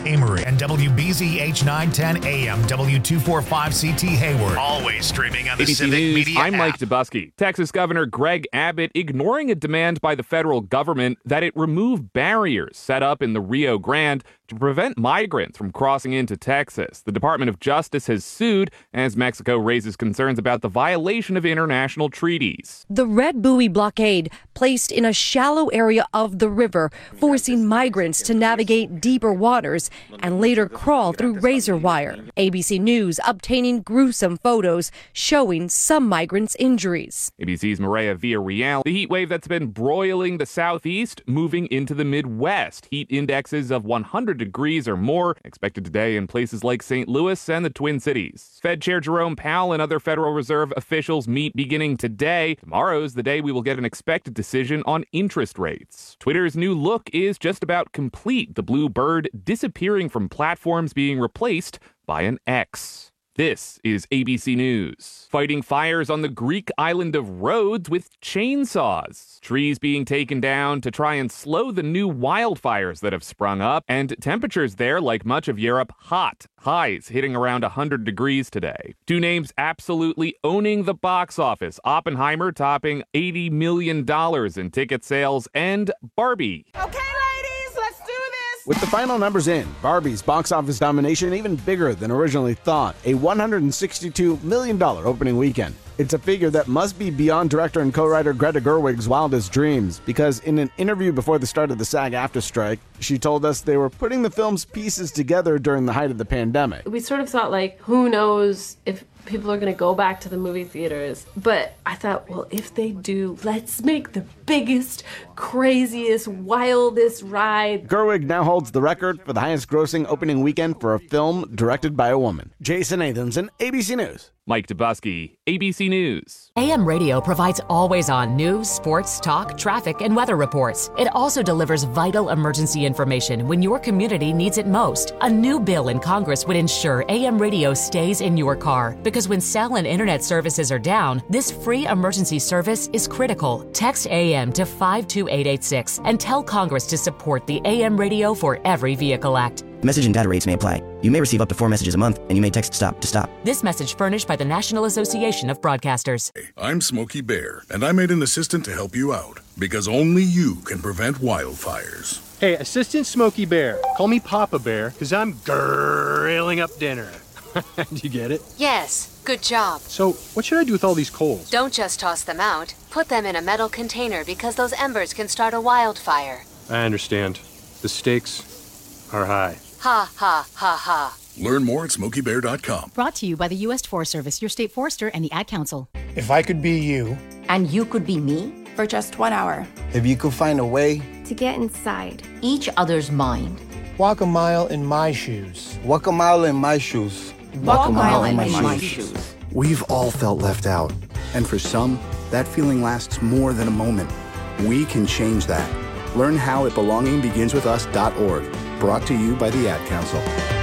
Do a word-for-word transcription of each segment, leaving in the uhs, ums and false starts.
Amory, and W B Z H nine ten A M, W two forty-five C T Hayward. Always streaming on the A B C Civic News, Media I'm app. Mike Dubusky. Texas Governor Greg Abbott ignoring a demand by the federal government that it remove barriers set up in the Rio Grande to prevent migrants from crossing into Texas. The Department of Justice has sued as Mexico raises concerns about the violation of international treaties. The Red Buoy blockade placed in a shallow area of the river, forcing migrants to navigate deeper waters and later crawl through razor wire. A B C News obtaining gruesome photos showing some migrants' injuries. A B C's Maria Villarreal. The heat wave that's been broiling the southeast moving into the Midwest. Heat indexes of one hundred degrees or more expected today in places like Saint Louis and the Twin Cities. Fed Chair Jerome Powell and other Federal Reserve officials meet beginning today. Tomorrow's the day we will get an expected decision on interest rates. Twitter's new look is just about complete. The blue bird disappearing from platforms, being replaced by an X. This is A B C News. Fighting fires on the Greek island of Rhodes with chainsaws. Trees being taken down to try and slow the new wildfires that have sprung up. And temperatures there, like much of Europe, hot. Highs hitting around one hundred degrees today. Two names absolutely owning the box office. Oppenheimer topping eighty million dollars in ticket sales, and Barbie. Okay, ladies, let's do this. With the final numbers in, Barbie's box office domination even bigger than originally thought, a one hundred sixty-two million dollars opening weekend. It's a figure that must be beyond director and co-writer Greta Gerwig's wildest dreams, because in an interview before the start of the SAG-AFTRA strike, she told us they were putting the film's pieces together during the height of the pandemic. We sort of thought, like, who knows if people are going to go back to the movie theaters. But I thought, well, if they do, let's make the biggest, craziest, wildest ride. Gerwig now holds the record for the highest grossing opening weekend for a film directed by a woman. Jason Nathanson, A B C News. Mike Dubusky, A B C News. A M Radio provides always-on news, sports, talk, traffic, and weather reports. It also delivers vital emergency information when your community needs it most. A new bill in Congress would ensure A M Radio stays in your car, because when cell and internet services are down, this free emergency service is critical. Text A M to five two eight eight six and tell Congress to support the A M Radio for Every Vehicle Act. Message and data rates may apply. You may receive up to four messages a month, and you may text STOP to stop. This message furnished by the National Association of Broadcasters. I'm Smokey Bear, and I made an assistant to help you out, because only you can prevent wildfires. Hey, Assistant Smokey Bear, call me Papa Bear, because I'm grilling up dinner. Do you get it? Yes, good job. So, what should I do with all these coals? Don't just toss them out. Put them in a metal container, because those embers can start a wildfire. I understand. The stakes are high. Ha, ha, ha, ha. Learn more at smokey bear dot com. Brought to you by the U S Forest Service, your state forester, and the Ad Council. If I could be you. And you could be me. For just one hour. If you could find a way. To get inside. Each other's mind. Walk a mile in my shoes. Walk a mile in my shoes. Walk, Walk a mile, mile in my, my shoes. shoes. We've all felt left out. And for some, that feeling lasts more than a moment. We can change that. Learn how at belonging begins with us dot org. Brought to you by the Ad Council.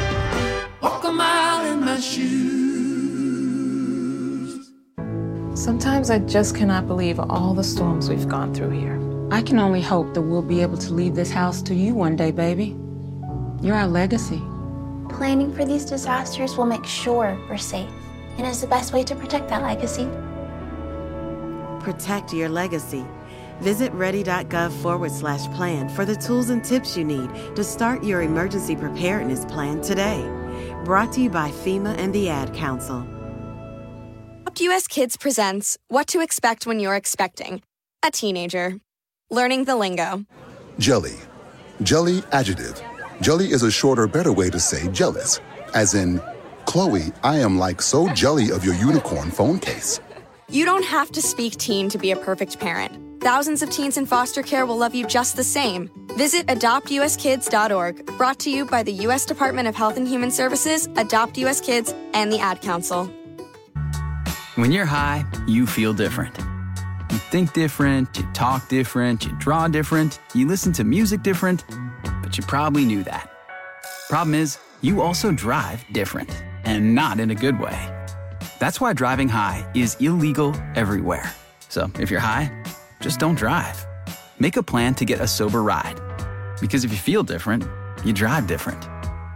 Walk a mile in my shoes. Sometimes I just cannot believe all the storms we've gone through here. I can only hope that we'll be able to leave this house to you one day, baby. You're our legacy. Planning for these disasters will make sure we're safe, and is the best way to protect that legacy. Protect your legacy. Visit ready.gov forward slash plan for the tools and tips you need to start your emergency preparedness plan today. Brought to you by FEMA and the Ad Council. Adopt U S Kids presents What to Expect When You're Expecting a Teenager. Learning the lingo. Jelly. Jelly adjective. Jelly is a shorter, better way to say jealous. As in, Chloe, I am like so jelly of your unicorn phone case. You don't have to speak teen to be a perfect parent. Thousands of teens in foster care will love you just the same. Visit adopt u s kids dot org. Brought to you by the U S Department of Health and Human Services, Adopt U S Kids, and the Ad Council. When you're high, you feel different. You think different, you talk different, you draw different, you listen to music different, but you probably knew that. Problem is, you also drive different, and not in a good way. That's why driving high is illegal everywhere. So if you're high, just don't drive. Make a plan to get a sober ride. Because if you feel different, you drive different.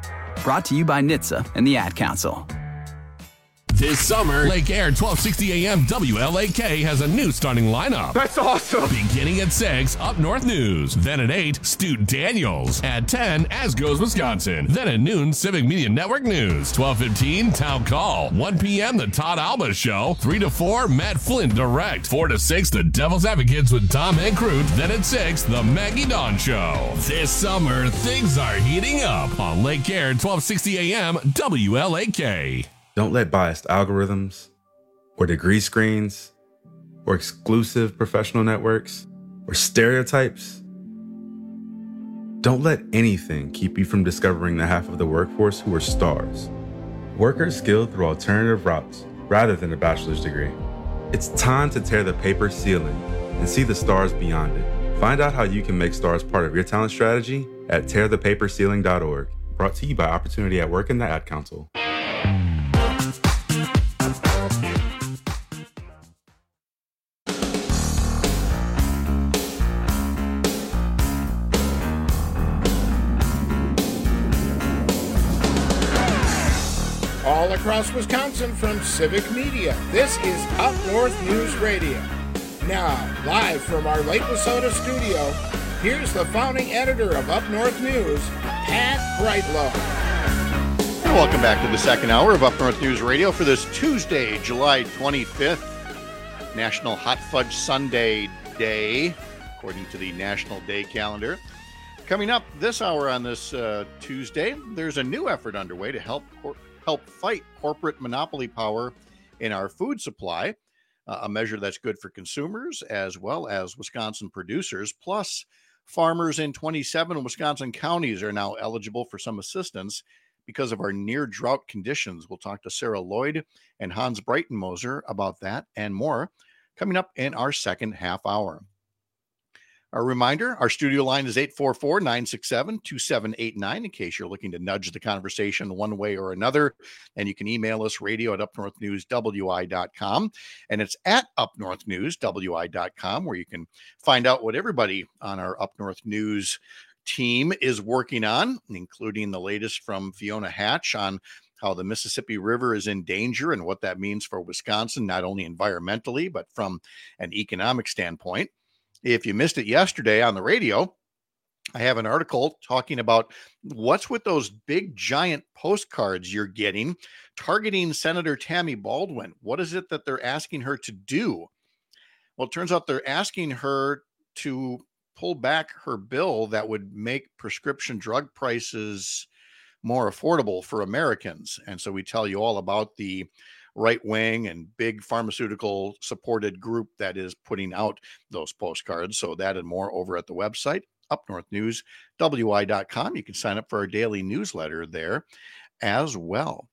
Brought to you by N H T S A and the Ad Council. This summer, Lake Air twelve sixty A M W L A K has a new starting lineup. That's awesome. Beginning at six, Up North News. Then at eight, Stu Daniels. At ten, As Goes Wisconsin. Then at noon, Civic Media Network News. twelve fifteen, Town Call. one p.m., The Todd Alba Show. three to four, Matt Flint Direct. four to six, The Devil's Advocates with Tom Hankroot. Then at six, The Maggie Dawn Show. This summer, things are heating up on Lake Air twelve sixty A M W L A K. Don't let biased algorithms or degree screens or exclusive professional networks or stereotypes. Don't let anything keep you from discovering the half of the workforce who are stars. Workers skilled through alternative routes rather than a bachelor's degree. It's time to tear the paper ceiling and see the stars beyond it. Find out how you can make stars part of your talent strategy at tear the paper ceiling dot org. Brought to you by Opportunity at Work and the Ad Council. All across Wisconsin from Civic Media, this is Up North News Radio. Now, live from our Lake Wissota studio, here's the founding editor of Up North News, Pat Brightlow. And welcome back to the second hour of Up North News Radio for this Tuesday, July twenty-fifth, National Hot Fudge Sundae Day, according to the National Day calendar. Coming up this hour on this uh, Tuesday, there's a new effort underway to help cor- help fight corporate monopoly power in our food supply, uh, a measure that's good for consumers as well as Wisconsin producers. Plus, farmers in twenty-seven Wisconsin counties are now eligible for some assistance because of our near drought conditions. We'll talk to Sarah Lloyd and Hans Breitenmoser about that and more coming up in our second half hour. A reminder, our studio line is eight four four, nine six seven, two seven eight nine in case you're looking to nudge the conversation one way or another. And you can email us radio at up north news w i dot com. And it's at up north news w i dot com where you can find out what everybody on our Up North News team is working on, including the latest from Fiona Hatch on how the Mississippi River is in danger and what that means for Wisconsin, not only environmentally, but from an economic standpoint. If you missed it yesterday on the radio, I have an article talking about what's with those big giant postcards you're getting targeting Senator Tammy Baldwin. What is it that they're asking her to do? Well, it turns out they're asking her to pull back her bill that would make prescription drug prices more affordable for Americans. And so we tell you all about the right wing and big pharmaceutical supported group that is putting out those postcards. So that and more over at the website, up north news w i dot com. You can sign up for our daily newsletter there as well.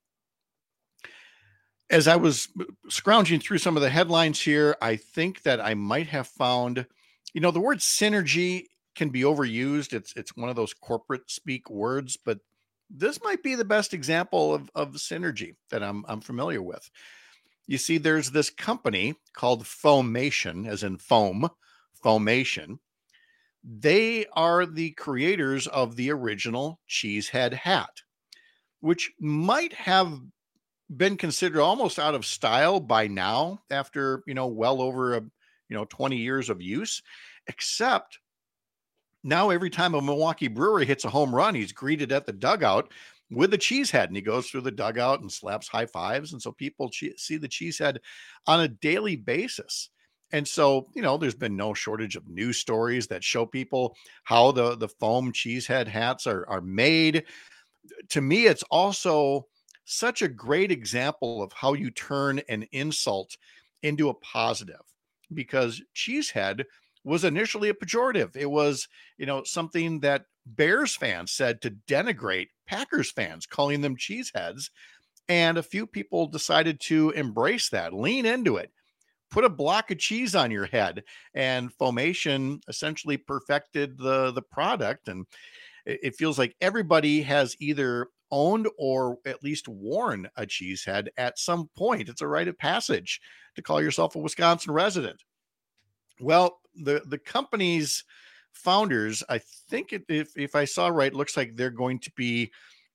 As I was scrounging through some of the headlines here, I think that I might have found, you know, the word synergy can be overused. It's it's one of those corporate speak words, but this might be the best example of, of synergy that I'm, I'm familiar with. You see, there's this company called Foamation, as in foam, Foamation. They are the creators of the original Cheesehead hat, which might have been considered almost out of style by now after, you know, well over, a, you know, twenty years of use, except now every time a Milwaukee brewery hits a home run, he's greeted at the dugout with a cheese head, and he goes through the dugout and slaps high fives. And so people che- see the cheese head on a daily basis. And so, you know, there's been no shortage of news stories that show people how the, the foam cheese head hats are, are made. To me, it's also such a great example of how you turn an insult into a positive, because cheesehead was initially a pejorative. It was, you know, something that Bears fans said to denigrate Packers fans, calling them cheeseheads. And a few people decided to embrace that, lean into it, put a block of cheese on your head, and Foamation essentially perfected the, the product. And it feels like everybody has either owned or at least worn a cheesehead at some point. It's a rite of passage to call yourself a Wisconsin resident. Well, the, the company's founders, I think it, if, if I saw right, looks like they're going to be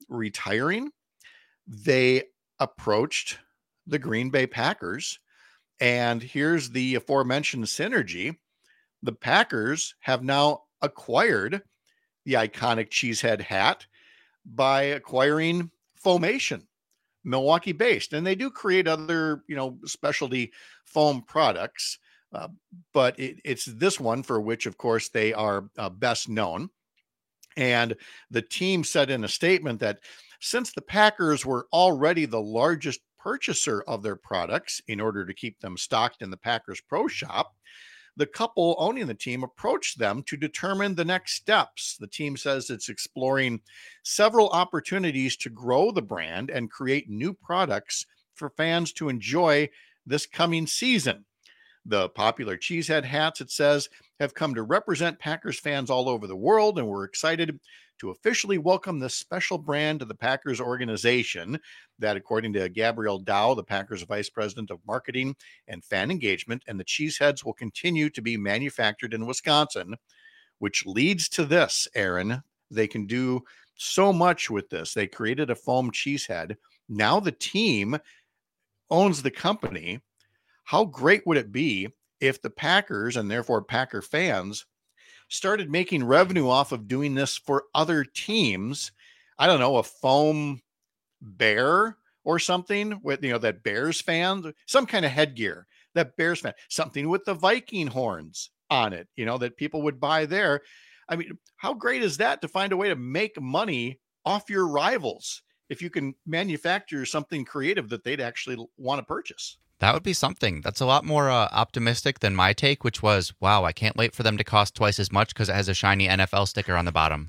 retiring, they approached the Green Bay Packers. And here's the aforementioned synergy. The Packers have now acquired the iconic Cheesehead hat by acquiring Foamation, Milwaukee-based. And they do create other, you know, specialty foam products. Uh, but it, it's this one for which, of course, they are uh, best known. And the team said in a statement that since the Packers were already the largest purchaser of their products in order to keep them stocked in the Packers Pro Shop, the couple owning the team approached them to determine the next steps. The team says it's exploring several opportunities to grow the brand and create new products for fans to enjoy this coming season. The popular Cheesehead hats, it says, have come to represent Packers fans all over the world, and we're excited to officially welcome this special brand to the Packers organization that, according to Gabrielle Dow, the Packers Vice President of Marketing and Fan Engagement, and the Cheeseheads will continue to be manufactured in Wisconsin, which leads to this, Aaron. They can do so much with this. They created a foam Cheesehead. Now the team owns the company. How great would it be if the Packers, and therefore Packer fans, started making revenue off of doing this for other teams? I don't know, a foam bear or something with, you know, that Bears fan, some kind of headgear, that Bears fan, something with the Viking horns on it, you know, that people would buy there. I mean, how great is that to find a way to make money off your rivals if you can manufacture something creative that they'd actually want to purchase? That would be something. That's a lot more uh, optimistic than my take, which was, wow, I can't wait for them to cost twice as much because it has a shiny N F L sticker on the bottom.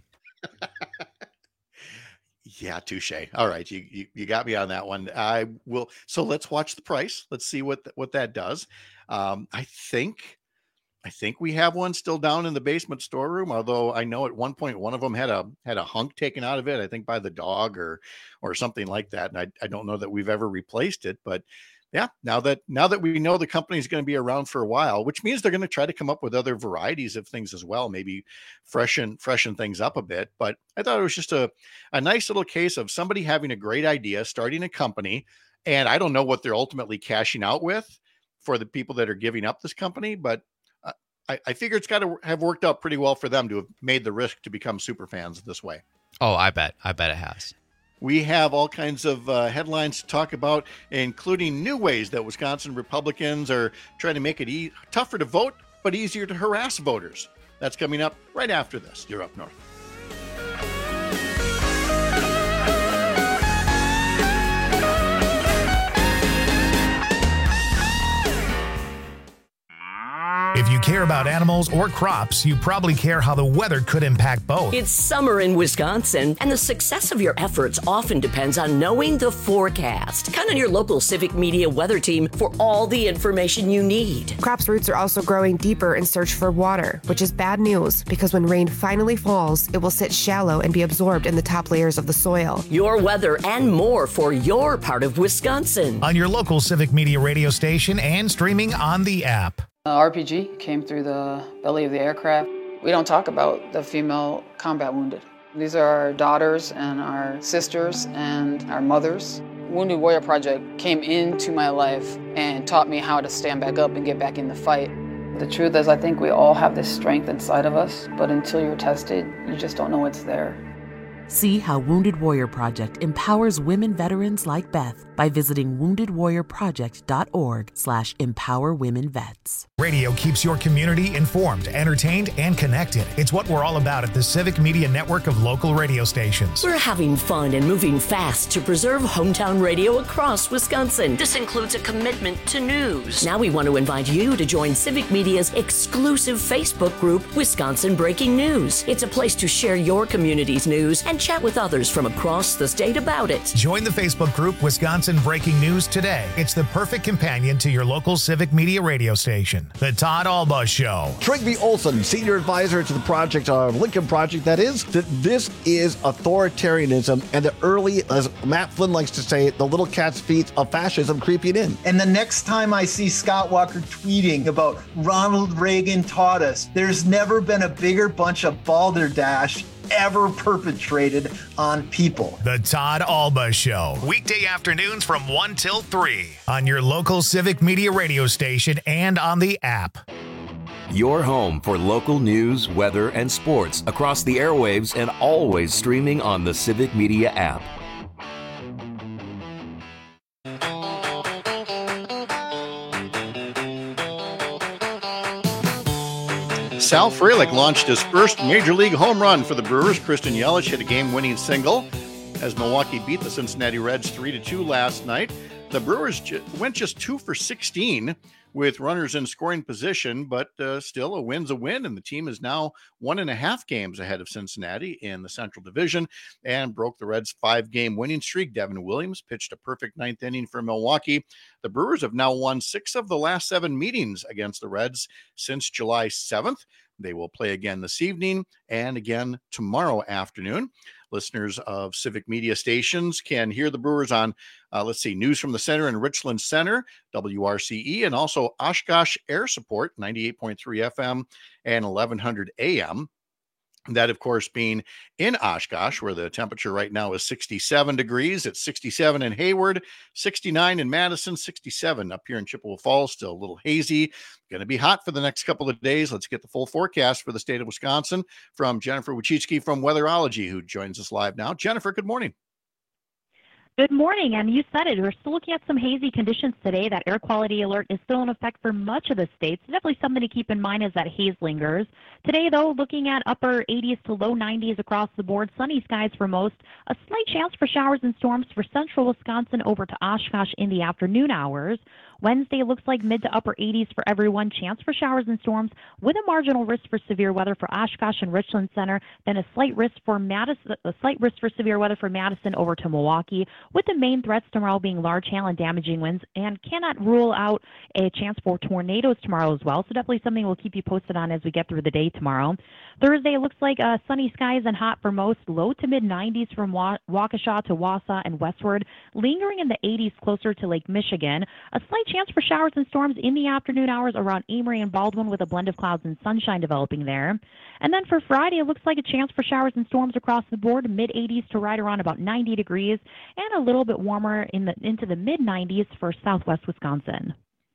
Yeah, touche. All right, you, you you got me on that one. I will. So let's watch the price. Let's see what th- what that does. Um, I think I think we have one still down in the basement storeroom. Although I know at one point one of them had a had a hunk taken out of it. I think by the dog or or something like that. And I I don't know that we've ever replaced it, but. Yeah, now that now that we know the company is going to be around for a while, which means they're going to try to come up with other varieties of things as well, maybe freshen freshen things up a bit. But I thought it was just a, a nice little case of somebody having a great idea, starting a company, and I don't know what they're ultimately cashing out with for the people that are giving up this company, but I, I figure it's got to have worked out pretty well for them to have made the risk to become super fans this way. Oh, I bet. I bet it has. We have all kinds of uh, headlines to talk about, including new ways that Wisconsin Republicans are trying to make it e- tougher to vote, but easier to harass voters. That's coming up right after this. You're Up North. If you care about animals or crops, you probably care how the weather could impact both. It's summer in Wisconsin, and the success of your efforts often depends on knowing the forecast. Count on your local Civic Media weather team for all the information you need. Crops' roots are also growing deeper in search for water, which is bad news because when rain finally falls, it will sit shallow and be absorbed in the top layers of the soil. Your weather and more for your part of Wisconsin. On your local Civic Media radio station and streaming on the app. Uh, R P G came through the belly of the aircraft. We don't talk about the female combat wounded. These are our daughters and our sisters and our mothers. Wounded Warrior Project came into my life and taught me how to stand back up and get back in the fight. The truth is, I think we all have this strength inside of us, but until you're tested, you just don't know it's there. See how Wounded Warrior Project empowers women veterans like Beth by visiting wounded warrior project dot org slash empower women vets. Radio keeps your community informed, entertained, and connected. It's what we're all about at the Civic Media network of local radio stations. We're having fun and moving fast to preserve hometown radio across Wisconsin. This includes a commitment to news. Now we want to invite you to join Civic Media's exclusive Facebook group, Wisconsin Breaking News. It's a place to share your community's news and chat with others from across the state about it. Join the Facebook group Wisconsin Breaking News today. It's the perfect companion to your local Civic Media radio station. The Todd Alba Show. Trygve Olsen, senior advisor to the project, uh, Lincoln Project, that is, that this is authoritarianism and the early, as Matt Flynn likes to say, the little cat's feet of fascism creeping in. And the next time I see Scott Walker tweeting about Ronald Reagan taught us, there's never been a bigger bunch of balderdash ever perpetrated on people. The Todd Alba Show, weekday afternoons from one till three on your local Civic Media radio station and on the app. Your home for local news, weather, and sports across the airwaves and always streaming on the Civic Media app. Sal Frelick launched his first Major League home run for the Brewers. Christian Yelich hit a game-winning single as Milwaukee beat the Cincinnati Reds three to two last night. The Brewers ju- went just two for sixteen with runners in scoring position, but uh, still a win's a win, and the team is now one and a half games ahead of Cincinnati in the Central Division and broke the Reds' five-game winning streak. Devin Williams pitched a perfect ninth inning for Milwaukee. The Brewers have now won six of the last seven meetings against the Reds since July seventh. They will play again this evening and again tomorrow afternoon. Listeners of Civic Media stations can hear the Brewers on, uh, let's see, News from the Center and Richland Center, W R C E, and also Oshkosh Air Support, ninety-eight point three F M and eleven hundred A M. That, of course, being in Oshkosh, where the temperature right now is sixty-seven degrees. It's sixty-seven in Hayward, sixty-nine in Madison, sixty-seven up here in Chippewa Falls. Still a little hazy. Going to be hot for the next couple of days. Let's get the full forecast for the state of Wisconsin from Jennifer Wachitsky from Weatherology, who joins us live now. Jennifer, good morning. Good morning, and you said it. We're still looking at some hazy conditions today. That air quality alert is still in effect for much of the state. So definitely something to keep in mind as that haze lingers. Today, though, looking at upper eighties to low nineties across the board. Sunny skies for most. A slight chance for showers and storms for central Wisconsin over to Oshkosh in the afternoon hours. Wednesday looks like mid to upper eighties for everyone. Chance for showers and storms with a marginal risk for severe weather for Oshkosh and Richland Center. Then a slight risk for Madison, a slight risk for severe weather for Madison over to Milwaukee, with the main threats tomorrow being large hail and damaging winds, and cannot rule out a chance for tornadoes tomorrow as well. So definitely something we'll keep you posted on as we get through the day tomorrow. Thursday looks like uh, sunny skies and hot for most. Low to mid nineties from Wa- Waukesha to Wausau and westward. Lingering in the eighties closer to Lake Michigan. A slight chance for showers and storms in the afternoon hours around Amory and Baldwin, with a blend of clouds and sunshine developing there. And then for Friday, it looks like a chance for showers and storms across the board, mid eighties to right around about ninety degrees, and a little bit warmer in the into the mid nineties for southwest Wisconsin.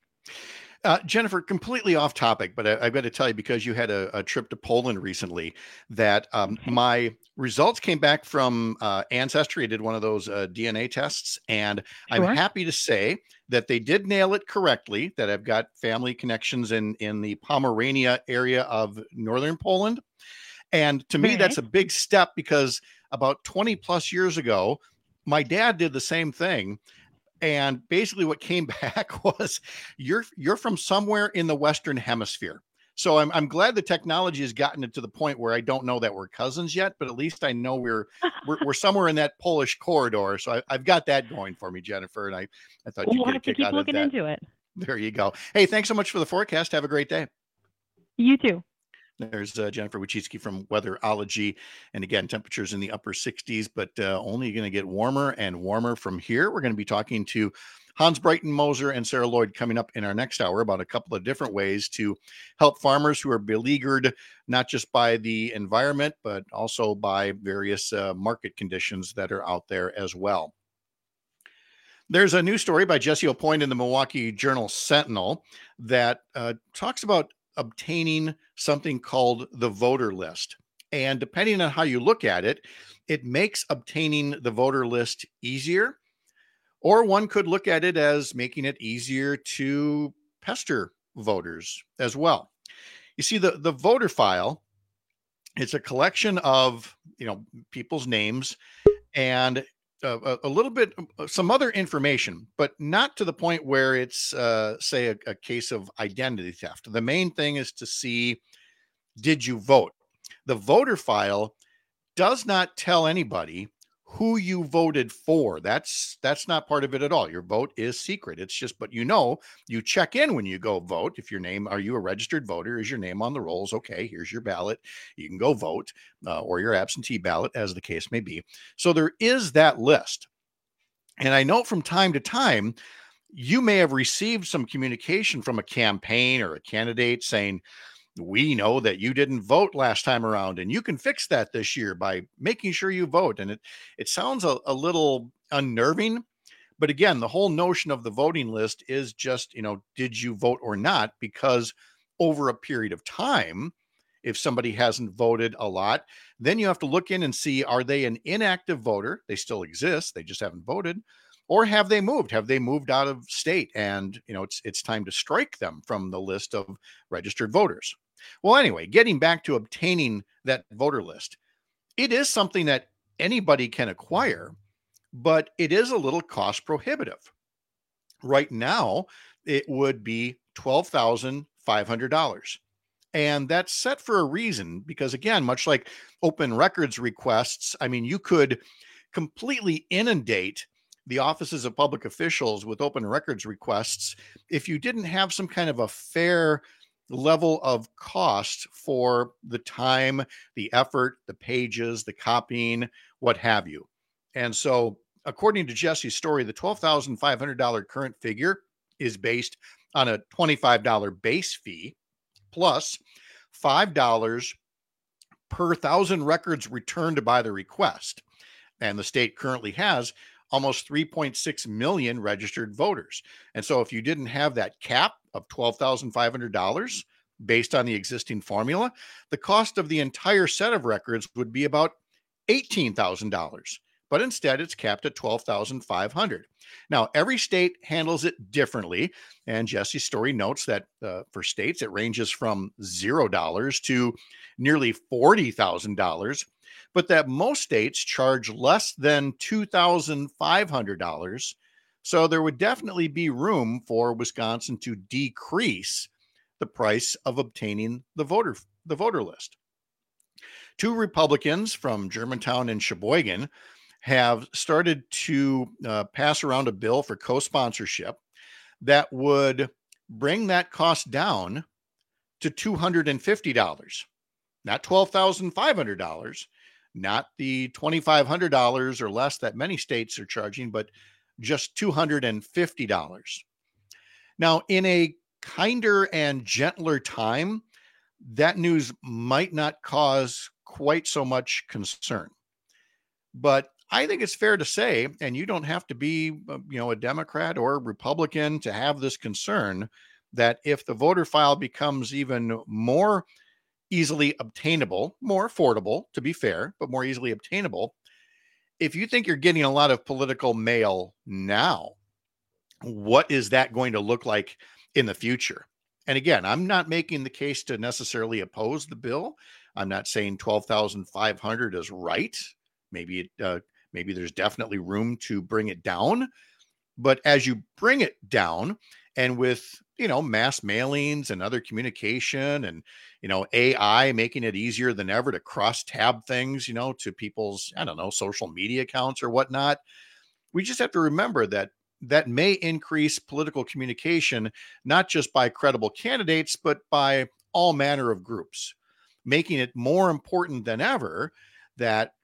Uh, Jennifer, completely off topic, but I, I've got to tell you, because you had a, a trip to Poland recently, that um, okay. my results came back from uh, Ancestry. I did one of those uh, D N A tests, and sure. I'm happy to say that they did nail it correctly, that I've got family connections in, in the Pomerania area of northern Poland. And to me, right. that's a big step, because about twenty plus years ago, my dad did the same thing. And basically what came back was you're you're from somewhere in the Western Hemisphere. So I'm I'm glad the technology has gotten it to the point where I don't know that we're cousins yet, but at least I know we're we're, we're somewhere in that Polish corridor. So I, I've got that going for me, Jennifer. And I, I thought we'll you'd get have a kick to keep out looking of that. into it. There you go. Hey, thanks so much for the forecast. Have a great day. You too. There's uh, Jennifer Wachitsky from Weatherology. And again, temperatures in the upper sixties, but uh, only going to get warmer and warmer from here. We're going to be talking to Hans Breitenmoser and Sarah Lloyd coming up in our next hour about a couple of different ways to help farmers who are beleaguered, not just by the environment, but also by various uh, market conditions that are out there as well. There's a new story by Jesse Aupoint in the Milwaukee Journal Sentinel that uh, talks about obtaining something called the voter list. And depending on how you look at it, it makes obtaining the voter list easier, or one could look at it as making it easier to pester voters as well. You see, the, the voter file, it's a collection of, you know, people's names and a, a little bit, some other information, but not to the point where it's, uh, say, a, a case of identity theft. The main thing is to see, did you vote? The voter file does not tell anybody who you voted for. That's that's not part of it at all. Your vote is secret. It's just, but you know, you check in when you go vote. If your name, are you a registered voter? Is your name on the rolls? Okay, here's your ballot. You can go vote, uh, or your absentee ballot, as the case may be. So there is that list. And I know from time to time, you may have received some communication from a campaign or a candidate saying, we know that you didn't vote last time around, and you can fix that this year by making sure you vote. And it, it sounds a, a little unnerving, but again, the whole notion of the voting list is just, you know, did you vote or not? Because over a period of time, if somebody hasn't voted a lot, then you have to look in and see, are they an inactive voter? They still exist, they just haven't voted. Or have they moved? Have they moved out of state? And, you know, it's it's time to strike them from the list of registered voters. Well, anyway, getting back to obtaining that voter list, it is something that anybody can acquire, but it is a little cost prohibitive. Right now, it would be twelve thousand five hundred dollars. And that's set for a reason, because again, much like open records requests, I mean, you could completely inundate the offices of public officials with open records requests if you didn't have some kind of a fair level of cost for the time, the effort, the pages, the copying, what have you. And so, according to Jesse's story, the twelve thousand five hundred dollars current figure is based on a twenty-five dollars base fee plus five dollars per thousand records returned by the request. And the state currently has almost three point six million registered voters. And so if you didn't have that cap of twelve thousand five hundred dollars based on the existing formula, the cost of the entire set of records would be about eighteen thousand dollars. But instead, it's capped at twelve thousand five hundred dollars. Now, every state handles it differently. And Jesse's story notes that uh, for states, it ranges from zero dollars to nearly forty thousand dollars. But that most states charge less than two thousand five hundred dollars. So there would definitely be room for Wisconsin to decrease the price of obtaining the voter, the voter list. Two Republicans from Germantown and Sheboygan have started to uh, pass around a bill for co-sponsorship that would bring that cost down to two hundred fifty dollars, not twelve thousand five hundred dollars. Not the twenty-five hundred dollars or less that many states are charging, but just two hundred fifty dollars. Now, in a kinder and gentler time, that news might not cause quite so much concern. But I think it's fair to say, and you don't have to be, you know, a Democrat or a Republican to have this concern, that if the voter file becomes even more easily obtainable, more affordable, to be fair, but more easily obtainable, if you think you're getting a lot of political mail now, what is that going to look like in the future? And again, I'm not making the case to necessarily oppose the bill. I'm not saying twelve thousand five hundred is right. Maybe it, uh, maybe there's definitely room to bring it down. But as you bring it down, and with, you know, mass mailings and other communication and, you know, A I making it easier than ever to cross tab things, you know, to people's, I don't know, social media accounts or whatnot, we just have to remember that that may increase political communication, not just by credible candidates, but by all manner of groups, making it more important than ever that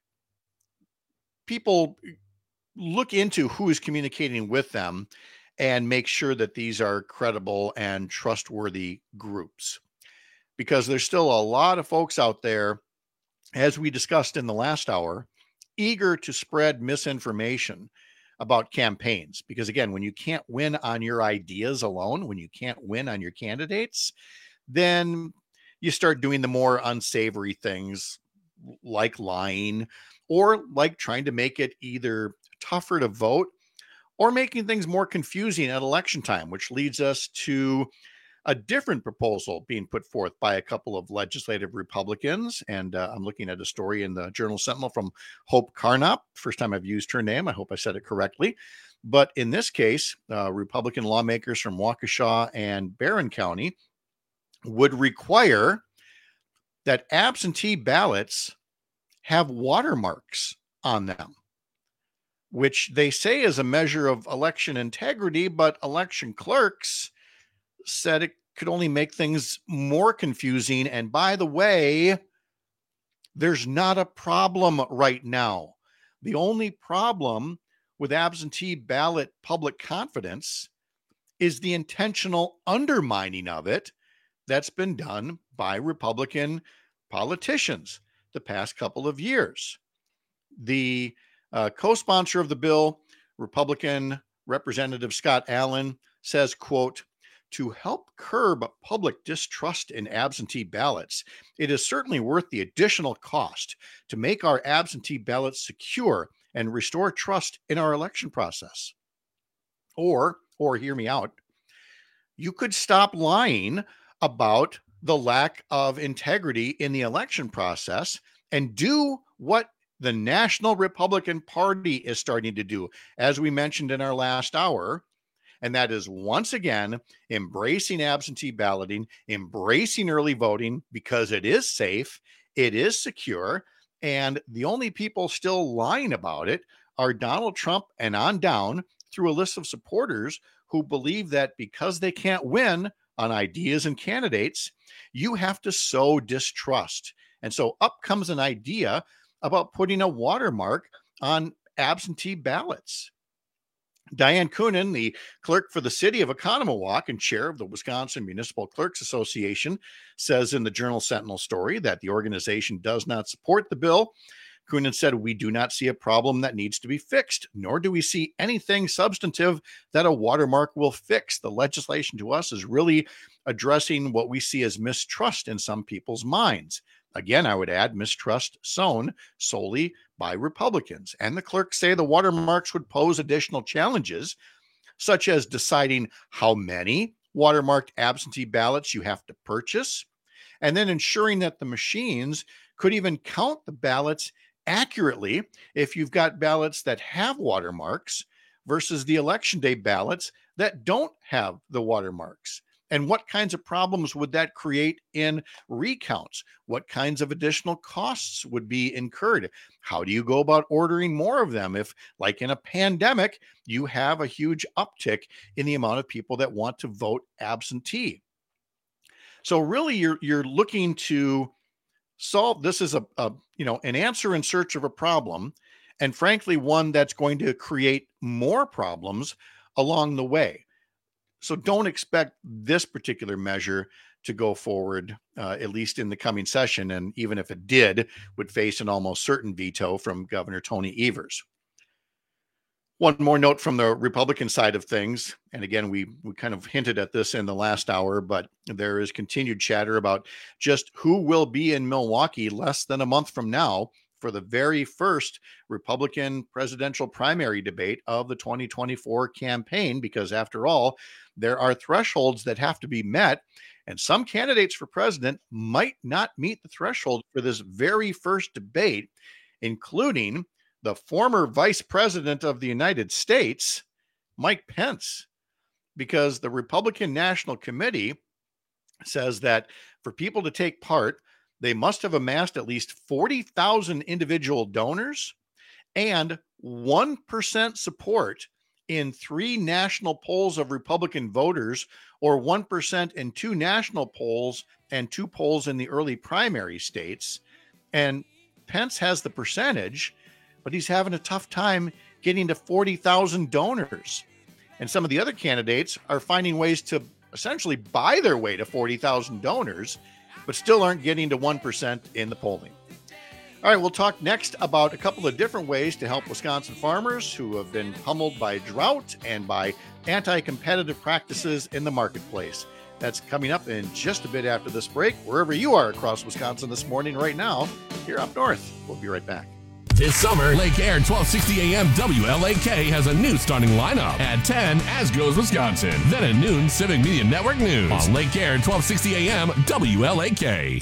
people look into who is communicating with them and make sure that these are credible and trustworthy groups. Because there's still a lot of folks out there, as we discussed in the last hour, eager to spread misinformation about campaigns. Because again, when you can't win on your ideas alone, when you can't win on your candidates, then you start doing the more unsavory things like lying, or like trying to make it either tougher to vote or making things more confusing at election time, which leads us to a different proposal being put forth by a couple of legislative Republicans. And uh, I'm looking at a story in the Journal Sentinel from Hope Carnop. First time I've used her name. I hope I said it correctly. But in this case, uh, Republican lawmakers from Waukesha and Barron County would require that absentee ballots have watermarks on them, which they say is a measure of election integrity, but election clerks said it could only make things more confusing. And by the way, there's not a problem right now. The only problem with absentee ballot public confidence is the intentional undermining of it that's been done by Republican politicians the past couple of years. The uh, co-sponsor of the bill, Republican Representative Scott Allen, says, quote, "To help curb public distrust in absentee ballots, it is certainly worth the additional cost to make our absentee ballots secure and restore trust in our election process." Or, or hear me out, you could stop lying about the lack of integrity in the election process and do what the National Republican Party is starting to do, as we mentioned in our last hour. And that is once again embracing absentee balloting, embracing early voting because it is safe, it is secure, and the only people still lying about it are Donald Trump and on down through a list of supporters who believe that because they can't win on ideas and candidates, you have to sow distrust. And so up comes an idea about putting a watermark on absentee ballots. Diane Coonan, the clerk for the city of Oconomowoc and chair of the Wisconsin Municipal Clerks Association, says in the Journal Sentinel story that the organization does not support the bill. Coonan said, "We do not see a problem that needs to be fixed, nor do we see anything substantive that a watermark will fix. The legislation to us is really addressing what we see as mistrust in some people's minds." Again, I would add mistrust sown solely by Republicans. And the clerks say the watermarks would pose additional challenges, such as deciding how many watermarked absentee ballots you have to purchase, and then ensuring that the machines could even count the ballots accurately if you've got ballots that have watermarks versus the election day ballots that don't have the watermarks. And what kinds of problems would that create in recounts? What kinds of additional costs would be incurred? How do you go about ordering more of them if, like in a pandemic, you have a huge uptick in the amount of people that want to vote absentee? So really, you're you're looking to solve this is a, a you know an answer in search of a problem, and frankly, one that's going to create more problems along the way. So don't expect this particular measure to go forward, uh, at least in the coming session. And even if it did, would face an almost certain veto from Governor Tony Evers. One more note from the Republican side of things. And again, we, we kind of hinted at this in the last hour, but there is continued chatter about just who will be in Milwaukee less than a month from now for the very first Republican presidential primary debate of the twenty twenty-four campaign, because after all, there are thresholds that have to be met, and some candidates for president might not meet the threshold for this very first debate, including the former vice president of the United States, Mike Pence, because the Republican National Committee says that for people to take part, they must have amassed at least forty thousand individual donors and one percent support in three national polls of Republican voters, or one percent in two national polls and two polls in the early primary states. And Pence has the percentage, but he's having a tough time getting to forty thousand donors. And some of the other candidates are finding ways to essentially buy their way to forty thousand donors, but still aren't getting to one percent in the polling. All right, we'll talk next about a couple of different ways to help Wisconsin farmers who have been pummeled by drought and by anti-competitive practices in the marketplace. That's coming up in just a bit after this break, wherever you are across Wisconsin this morning right now, here up north. We'll be right back. This summer, Lake Air twelve sixty A M W L A K has a new starting lineup. At ten, As Goes Wisconsin. Then at noon, Civic Media Network News on Lake Air twelve sixty A M W L A K.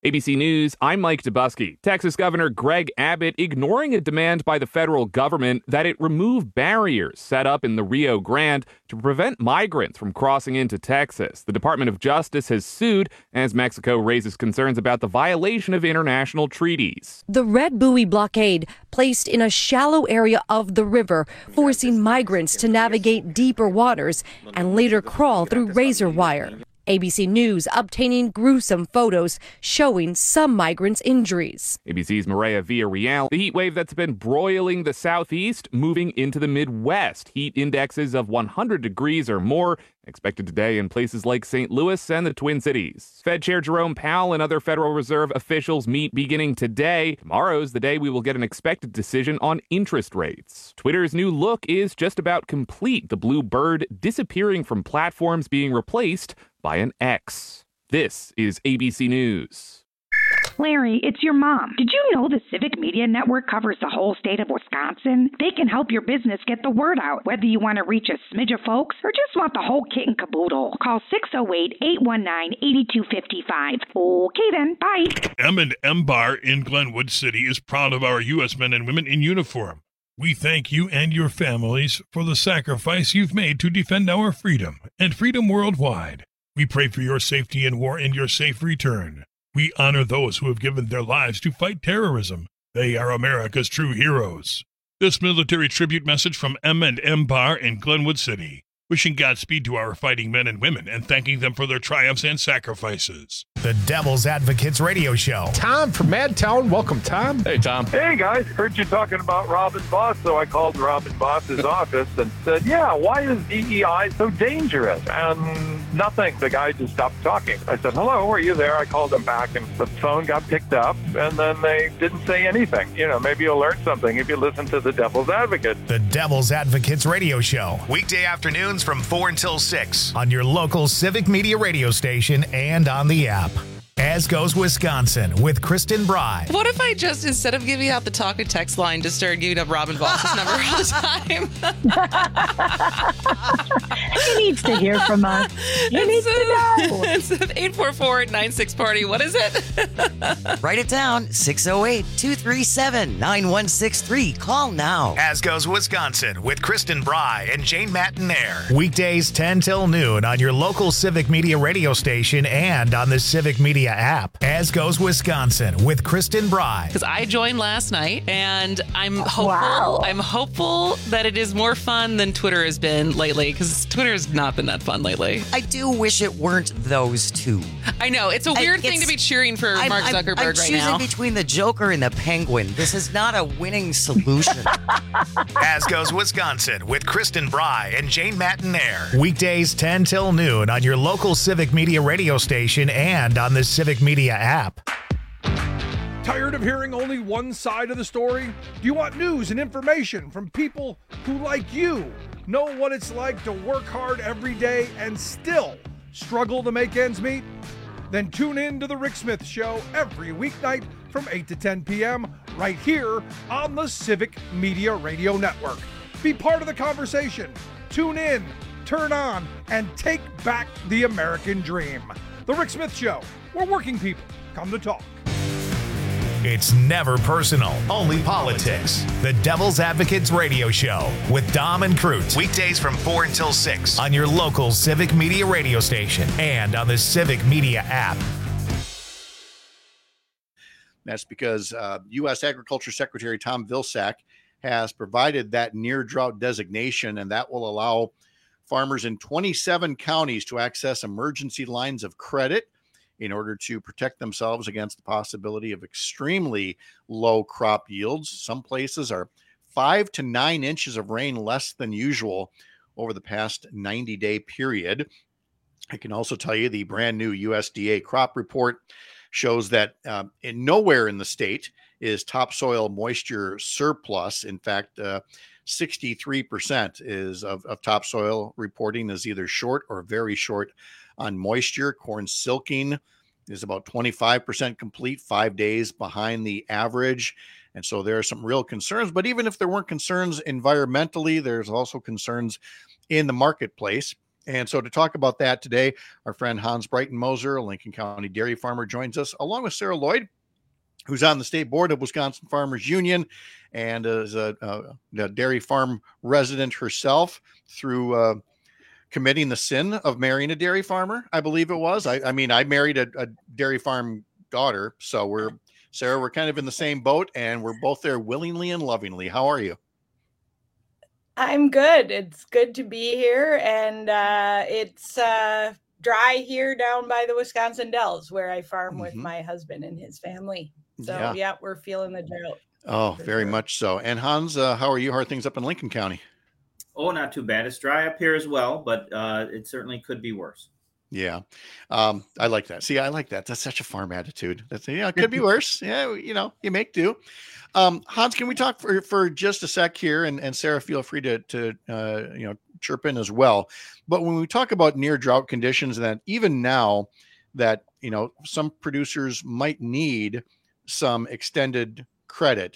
A B C News, I'm Mike Dubusky. Texas Governor Greg Abbott ignoring a demand by the federal government that it remove barriers set up in the Rio Grande to prevent migrants from crossing into Texas. The Department of Justice has sued as Mexico raises concerns about the violation of international treaties. The Red Buoy blockade placed in a shallow area of the river, forcing migrants to navigate deeper waters and later crawl through razor wire. A B C News obtaining gruesome photos showing some migrants' injuries. A B C's Maria Villarreal, the heat wave that's been broiling the southeast, moving into the Midwest. Heat indexes of one hundred degrees or more expected today in places like Saint Louis and the Twin Cities. Fed Chair Jerome Powell and other Federal Reserve officials meet beginning today. Tomorrow's the day we will get an expected decision on interest rates. Twitter's new look is just about complete, the blue bird disappearing from platforms, being replaced by an X. This is A B C News. Larry, it's your mom. Did you know the Civic Media Network covers the whole state of Wisconsin? They can help your business get the word out, whether you want to reach a smidge of folks or just want the whole kit and caboodle. Call six oh eight, eight one nine, eight two five five. Okay then, bye. M and M Bar in Glenwood City is proud of our U S men and women in uniform. We thank you and your families for the sacrifice you've made to defend our freedom and freedom worldwide. We pray for your safety in war and your safe return. We honor those who have given their lives to fight terrorism. They are America's true heroes. This military tribute message from M and M Bar in Glenwood City. Wishing Godspeed to our fighting men and women and thanking them for their triumphs and sacrifices. The Devil's Advocates Radio Show. Tom from Madtown. Welcome, Tom. Hey, Tom. Hey, guys. Heard you talking about Robin Boss, so I called Robin Boss's office and said, yeah, why is D E I so dangerous? And nothing. The guy just stopped talking. I said, hello, are you there? I called him back, and the phone got picked up, and then they didn't say anything. You know, maybe you'll learn something if you listen to the Devil's Advocate. The Devil's Advocates Radio Show. Weekday afternoons from four until six on your local Civic Media radio station and on the app. As Goes Wisconsin with Kristen Bry. What if I just, instead of giving out the talk and text line, just started giving up Robin Boss's number all the time? He needs to hear from us. He it's needs a, to know. It's eight four four, nine six party. What is it? Write it down. six oh eight, two three seven, nine one six three. Call now. As Goes Wisconsin with Kristen Bry and Jane Mattinaire. Weekdays ten till noon on your local Civic Media radio station and on the Civic Media app. As Goes Wisconsin with Kristen Bry. Because I joined last night, and I'm hopeful. Wow. I'm hopeful that it is more fun than Twitter has been lately. Because Twitter has not been that fun lately. I do wish it weren't those two. I know it's a weird I, thing to be cheering for I'm, Mark I'm, Zuckerberg I'm right choosing now. between the Joker and the Penguin. This is not a winning solution. As Goes Wisconsin with Kristen Bry and Jane Mattinaire. Weekdays ten till noon on your local Civic Media radio station and on the Civic Media app. Tired of hearing only one side of the story? Do you want news and information from people who, like you, know what it's like to work hard every day and still struggle to make ends meet? Then tune in to The Rick Smith Show every weeknight from eight to ten p.m. right here on the Civic Media Radio Network. Be part of the conversation. Tune in, turn on, and take back the American dream. The Rick Smith Show, where working people come to talk. It's never personal, only politics. The Devil's Advocates Radio Show with Dom and Cruz. Weekdays from four until six on your local Civic Media radio station and on the Civic Media app. That's because uh, U S Agriculture Secretary Tom Vilsack has provided that near drought designation, and that will allow farmers in twenty-seven counties to access emergency lines of credit in order to protect themselves against the possibility of extremely low crop yields. Some places are five to nine inches of rain less than usual over the past ninety-day period. I can also tell you the brand new U S D A crop report shows that uh, in nowhere in the state is topsoil moisture surplus. In fact, uh, sixty-three percent is of, of topsoil reporting is either short or very short on moisture. Corn silking is about twenty-five percent complete, five days behind the average. And so there are some real concerns. But even if there weren't concerns environmentally, there's also concerns in the marketplace. And so to talk about that today, our friend Hans Breitenmoser, a Lincoln County dairy farmer, joins us, along with Sarah Lloyd, who's on the state board of Wisconsin Farmers Union and is a, a, a dairy farm resident herself through uh, committing the sin of marrying a dairy farmer, I believe it was. I, I mean, I married a, a dairy farm daughter, so we're, Sarah, we're kind of in the same boat, and we're both there willingly and lovingly. How are you? I'm good. It's good to be here, and uh, it's uh, dry here down by the Wisconsin Dells, where I farm mm-hmm. with my husband and his family. So, yeah, yeah we're feeling the drought. Oh, very sure. much so. And Hans, uh, how are you? How are things up in Lincoln County? Oh, not too bad. It's dry up here as well, but uh, it certainly could be worse. Yeah. Um, I like that. See, I like that. That's such a farm attitude. That's, yeah, it could be worse. Yeah. You know, you make do. Um, Hans, can we talk for, for just a sec here? And, and Sarah, feel free to, to uh, you know, chirp in as well. But when we talk about near drought conditions, that even now that, you know, some producers might need some extended credit,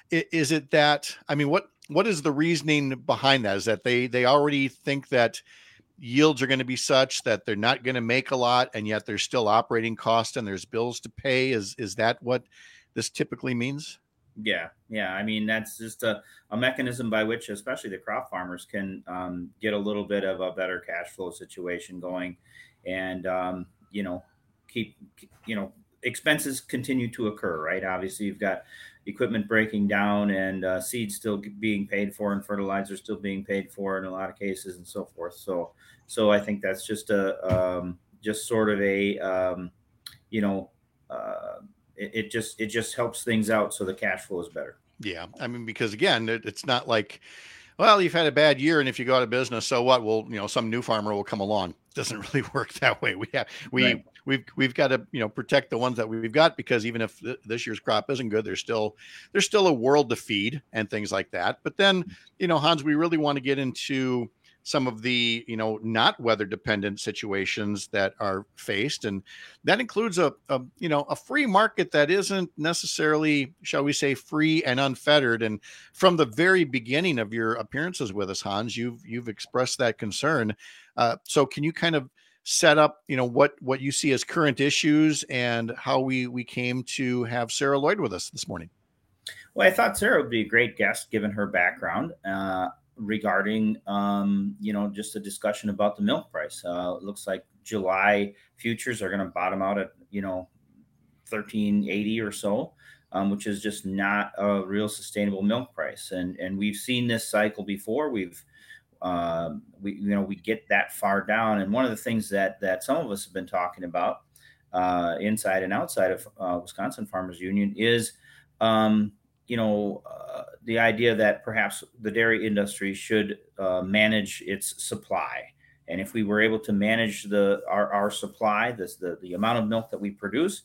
is it that, I mean, what, what is the reasoning behind that? Is that they, they already think that yields are going to be such that they're not going to make a lot, and yet there's still operating costs and there's bills to pay? Is, is that what this typically means? Yeah. Yeah. I mean, that's just a, a mechanism by which, especially the crop farmers, can um, get a little bit of a better cash flow situation going, and, um, you know, keep, you know, expenses continue to occur, right? Obviously you've got equipment breaking down, and uh, seeds still being paid for, and fertilizer still being paid for in a lot of cases, and so forth. So, so I think that's just a, um, just sort of a, um, you know, uh, it, it just, it just helps things out, so the cash flow is better. Yeah. I mean, because again, it, it's not like, well, you've had a bad year, and if you go out of business, so what? Well, you know, some new farmer will come along. It doesn't really work that way. We have, we, right. we've, we've got to, you know, protect the ones that we've got, because even if th- this year's crop isn't good, there's still, there's still a world to feed and things like that. But then, you know, Hans, we really want to get into some of the, you know, not weather dependent situations that are faced. And that includes a, a, you know, a free market that isn't necessarily, shall we say, free and unfettered. And from the very beginning of your appearances with us, Hans, you've, you've expressed that concern. Uh, so can you kind of set up, you know, what, what you see as current issues and how we, we came to have Sarah Lloyd with us this morning? Well, I thought Sarah would be a great guest given her background. Uh, regarding, um, you know, just a discussion about the milk price. Uh, it looks like July futures are going to bottom out at, you know, thirteen eighty or so, um, which is just not a real sustainable milk price. And and we've seen this cycle before. We've, um, we you know, we get that far down. And one of the things that that some of us have been talking about uh, inside and outside of uh, Wisconsin Farmers Union is, um, you know, uh, the idea that perhaps the dairy industry should uh, manage its supply. And if we were able to manage the our, our supply, this the, the amount of milk that we produce,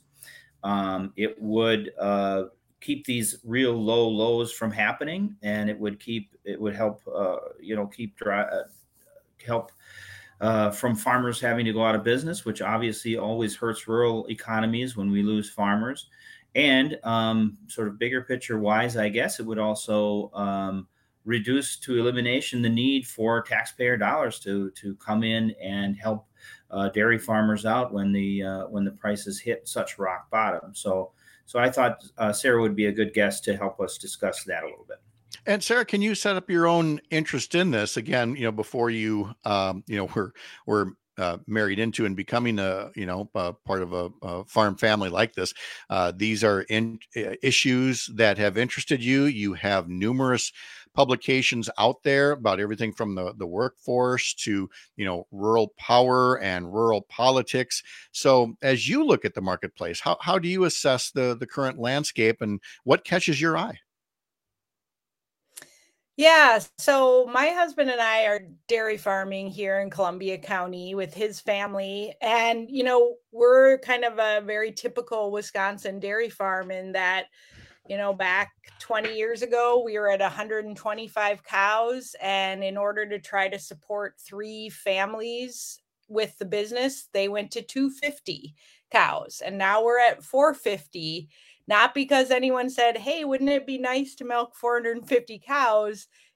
um, it would uh, keep these real low lows from happening, and it would keep it would help uh, you know keep dry, uh, help uh, from farmers having to go out of business, which obviously always hurts rural economies when we lose farmers. And um, sort of bigger picture wise, I guess it would also um, reduce to elimination the need for taxpayer dollars to to come in and help uh, dairy farmers out when the uh, when the prices hit such rock bottom. So so I thought uh, Sarah would be a good guest to help us discuss that a little bit. And Sarah, can you set up your own interest in this again? You know, before you um, you know we're we're Uh, married into and becoming a, you know, uh, part of a, a farm family like this. Uh, these are in, uh, issues that have interested you. You have numerous publications out there about everything from the, the workforce to, you know, rural power and rural politics. So as you look at the marketplace, how, how do you assess the, the current landscape, and what catches your eye? Yeah, so my husband and I are dairy farming here in Columbia County with his family. And, you know, we're kind of a very typical Wisconsin dairy farm in that, you know, back twenty years ago, we were at one hundred twenty-five cows. And in order to try to support three families with the business, they went to two hundred fifty cows. And now we're at four hundred fifty. Not because anyone said, hey, wouldn't it be nice to milk four hundred fifty cows?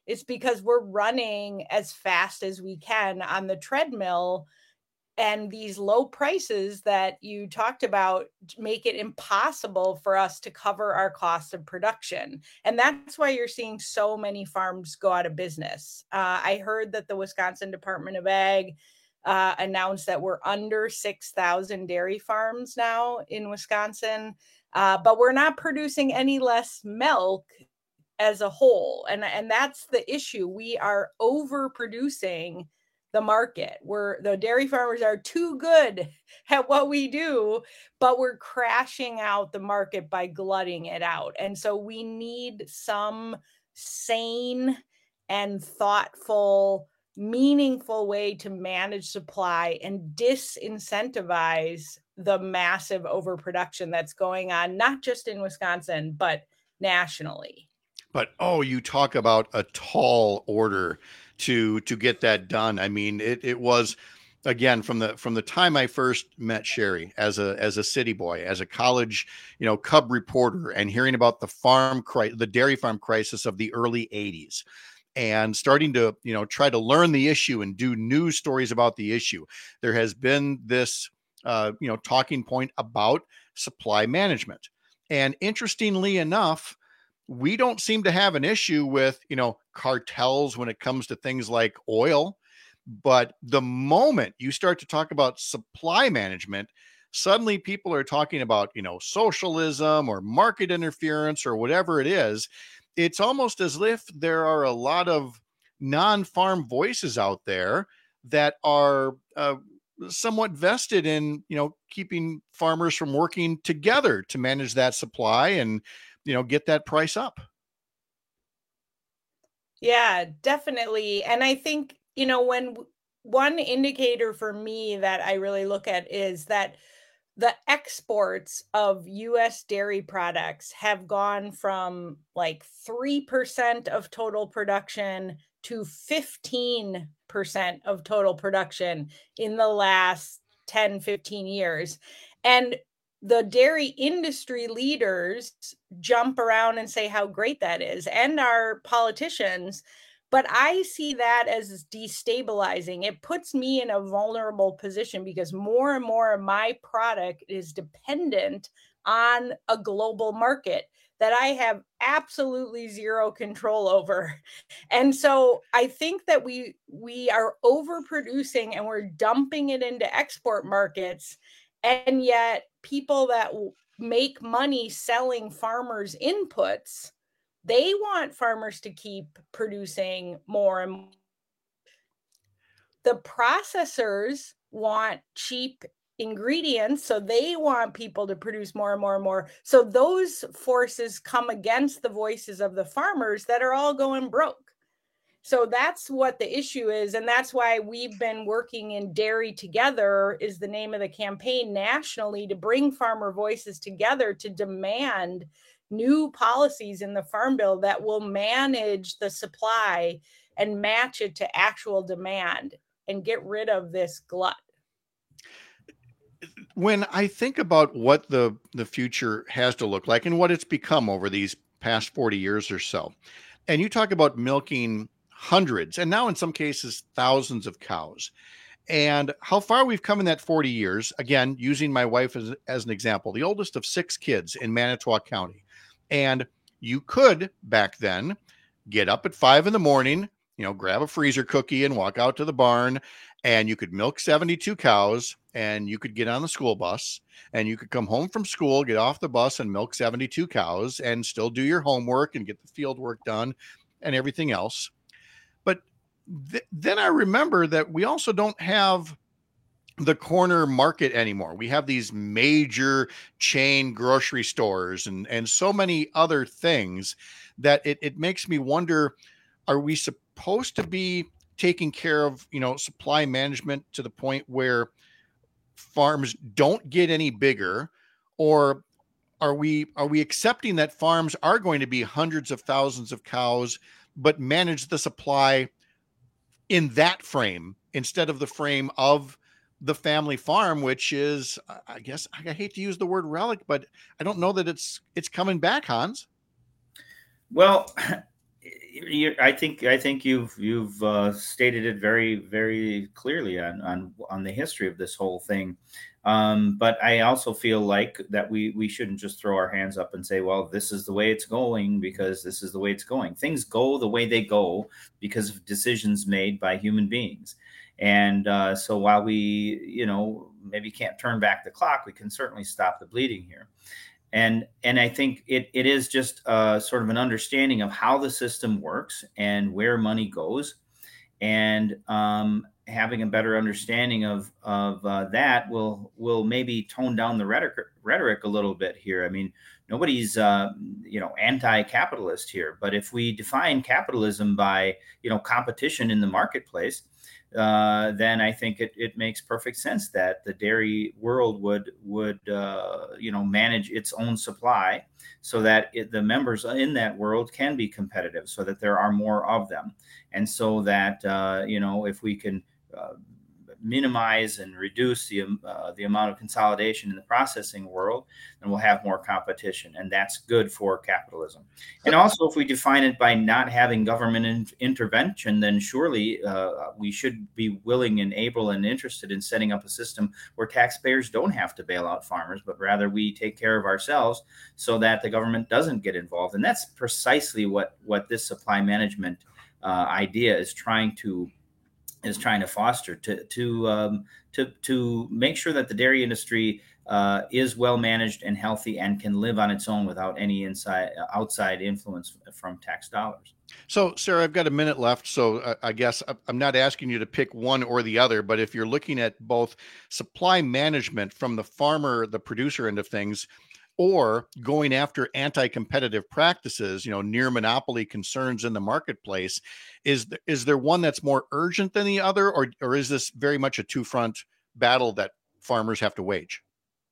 It's because we're running as fast as we can on the treadmill, and these low prices that you talked about make it impossible for us to cover our cost of production. And that's why you're seeing so many farms go out of business. Uh, I heard that the Wisconsin Department of Ag uh, announced that we're under six thousand dairy farms now in Wisconsin, uh, but we're not producing any less milk as a whole. And, and that's the issue. We are overproducing the market. We're the dairy farmers are too good at what we do, but we're crashing out the market by glutting it out. And so we need some sane and thoughtful, meaningful way to manage supply and disincentivize the massive overproduction that's going on, not just in Wisconsin, but nationally. But, oh, you talk about a tall order to to get that done. I mean, it it was, again, from the from the time I first met Sherry as a as a city boy, as a college, you know, cub reporter, and hearing about the farm cri- the dairy farm crisis of the early eighties, and starting to, you know, try to learn the issue and do news stories about the issue. There has been this, uh, you know, talking point about supply management. And interestingly enough, we don't seem to have an issue with, you know, cartels when it comes to things like oil. But the moment you start to talk about supply management, suddenly people are talking about, you know, socialism or market interference or whatever it is. It's almost as if there are a lot of non-farm voices out there that are uh, somewhat vested in, you know, keeping farmers from working together to manage that supply and, you know, get that price up. Yeah, definitely. And I think, you know, when one indicator for me that I really look at is that the exports of U S dairy products have gone from like three percent of total production to fifteen percent of total production in the last ten, fifteen years. And the dairy industry leaders jump around and say how great that is, and our politicians. But I see that as destabilizing. It puts me in a vulnerable position because more and more of my product is dependent on a global market that I have absolutely zero control over. And so I think that we we are overproducing and we're dumping it into export markets. And yet people that make money selling farmers inputs, they want farmers to keep producing more and more. The processors want cheap ingredients, so they want people to produce more and more and more. So those forces come against the voices of the farmers that are all going broke. So that's what the issue is. And that's why we've been working in Dairy Together is the name of the campaign nationally to bring farmer voices together to demand new policies in the Farm Bill that will manage the supply and match it to actual demand and get rid of this glut. When I think about what the, the future has to look like and what it's become over these past forty years or so, and you talk about milking hundreds and now in some cases thousands of cows, and how far we've come in that forty years, again, using my wife as, as an example, the oldest of six kids in Manitowoc County. And you could back then get up at five in the morning, you know, grab a freezer cookie and walk out to the barn, and you could milk seventy-two cows, and you could get on the school bus, and you could come home from school, get off the bus and milk seventy-two cows and still do your homework and get the field work done and everything else. But th- then I remember that we also don't have the corner market anymore. We have these major chain grocery stores and, and so many other things that it, it makes me wonder, are we supposed to be taking care of, you know, supply management to the point where farms don't get any bigger, or are we, are we accepting that farms are going to be hundreds of thousands of cows, but manage the supply in that frame instead of the frame of the family farm, which is, I guess, I hate to use the word relic, but I don't know that it's, it's coming back, Hans. Well, you, I think I think you've you've uh, stated it very very clearly on on on the history of this whole thing. Um, but I also feel like that we we shouldn't just throw our hands up and say, well, this is the way it's going because this is the way it's going. Things go the way they go because of decisions made by human beings. And uh, so while we, you know, maybe can't turn back the clock, we can certainly stop the bleeding here. And and I think it it is just uh, sort of an understanding of how the system works and where money goes, and um, having a better understanding of of uh, that will will maybe tone down the rhetoric rhetoric a little bit here. I mean, nobody's uh, you know anti-capitalist here, but if we define capitalism by you know competition in the marketplace, uh, then I think it, it makes perfect sense that the dairy world would would uh, you know manage its own supply so that it, the members in that world can be competitive, so that there are more of them, and so that uh, you know if we can uh, minimize and reduce the uh, the amount of consolidation in the processing world, then we'll have more competition, and that's good for capitalism. And also, if we define it by not having government in- intervention, then surely uh, we should be willing and able and interested in setting up a system where taxpayers don't have to bail out farmers, but rather we take care of ourselves so that the government doesn't get involved. And that's precisely what what this supply management uh, idea is trying to is trying to foster to to um, to to make sure that the dairy industry uh, is well managed and healthy and can live on its own without any inside outside influence from tax dollars. So, Sarah, I've got a minute left. So uh, I guess I'm not asking you to pick one or the other, but if you're looking at both supply management from the farmer, the producer end of things, or going after anti-competitive practices, you know, near monopoly concerns in the marketplace, is th- is there one that's more urgent than the other, or or is this very much a two-front battle that farmers have to wage?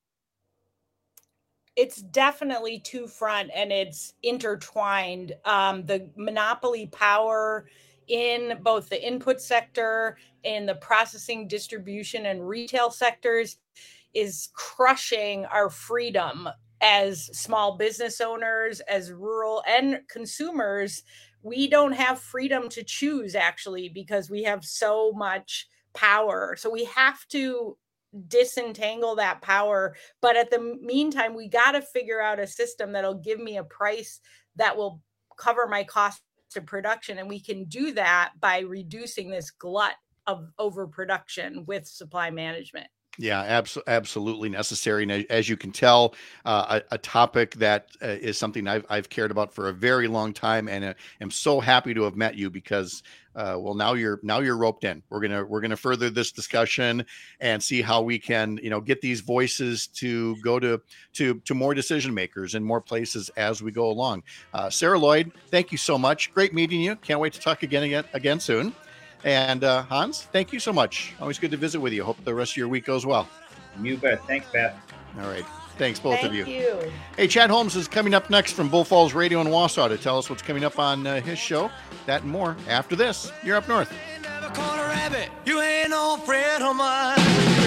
It's definitely two front and it's intertwined. Um, the monopoly power in both the input sector, in the processing, distribution, and retail sectors is crushing our freedom as small business owners, as rural and consumers. We don't have freedom to choose, actually, because we have so much power. So we have to disentangle that power. But at the meantime, we got to figure out a system that'll give me a price that will cover my cost of production. And we can do that by reducing this glut of overproduction with supply management. Yeah, abso- absolutely necessary. And as you can tell, uh, a, a topic that uh, is something I've, I've cared about for a very long time, and uh, am so happy to have met you because, uh, well, now you're now you're roped in. We're gonna we're gonna further this discussion and see how we can, you know, get these voices to go to to to more decision makers in more places as we go along. Uh, Sarah Lloyd, thank you so much. Great meeting you. Can't wait to talk again again again soon. And uh, Hans, thank you so much. Always good to visit with you. Hope the rest of your week goes well. You bet. Thanks, Pat. All right. Thanks, both Thank of you. you. Hey, Chad Holmes is coming up next from Bull Falls Radio in Wausau to tell us what's coming up on uh, his show. That and more after this. You're Up North. You ain't no friend of mine.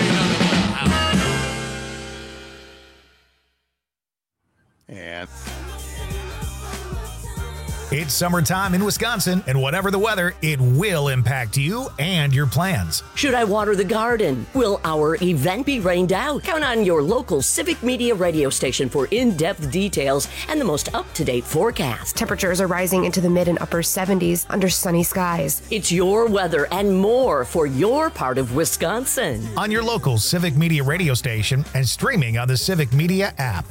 And it's summertime in Wisconsin, and whatever the weather, it will impact you and your plans. Should I water the garden? Will our event be rained out? Count on your local Civic Media radio station for in-depth details and the most up-to-date forecast. Temperatures are rising into the mid and upper seventies under sunny skies. It's your weather and more for your part of Wisconsin. On your local Civic Media radio station and streaming on the Civic Media app.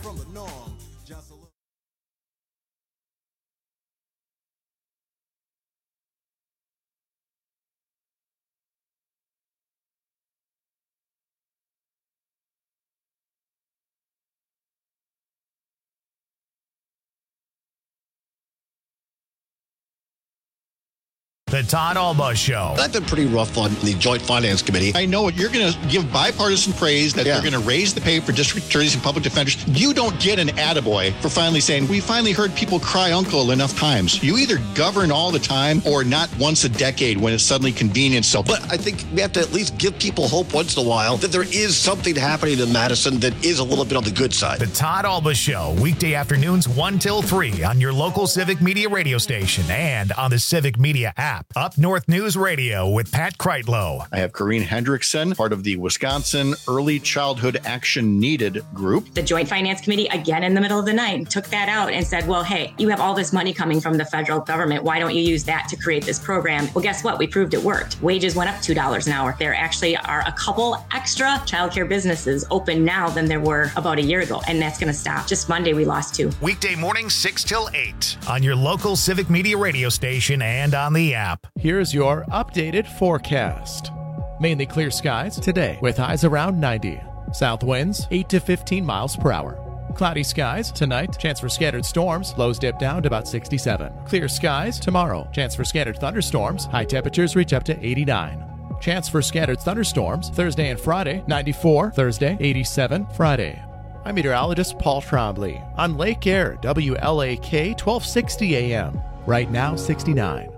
The Todd Alba Show. I've been pretty rough on the Joint Finance Committee. I know you're going to give bipartisan praise that Yeah. they're going to raise the pay for district attorneys and public defenders. You don't get an attaboy for finally saying, we finally heard people cry uncle enough times. You either govern all the time or not once a decade when it's suddenly convenient. So, But I think we have to at least give people hope once in a while that there is something happening in Madison that is a little bit on the good side. The Todd Alba Show, weekday afternoons one till three on your local Civic Media radio station and on the Civic Media app. Up North News Radio with Pat Kreitlow. I have Corrine Hendrickson, part of the Wisconsin Early Childhood Action Needed group. The Joint Finance Committee, again in the middle of the night, took that out and said, well, hey, you have all this money coming from the federal government. Why don't you use that to create this program? Well, guess what? We proved it worked. Wages went up two dollars an hour. There actually are a couple extra childcare businesses open now than there were about a year ago, and that's going to stop. Just Monday, we lost two. Weekday mornings six till eight on your local Civic Media radio station and on the app. Here's your updated forecast. Mainly clear skies today with highs around ninety. South winds eight to fifteen miles per hour. Cloudy skies tonight, chance for scattered storms, lows dip down to about sixty-seven. Clear skies tomorrow, chance for scattered thunderstorms, high temperatures reach up to eighty-nine. Chance for scattered thunderstorms Thursday and Friday, ninety-four, Thursday, eighty-seven, Friday. I'm meteorologist Paul Trombley on Lake Air, W L A K twelve sixty A M. Right now, sixty-nine.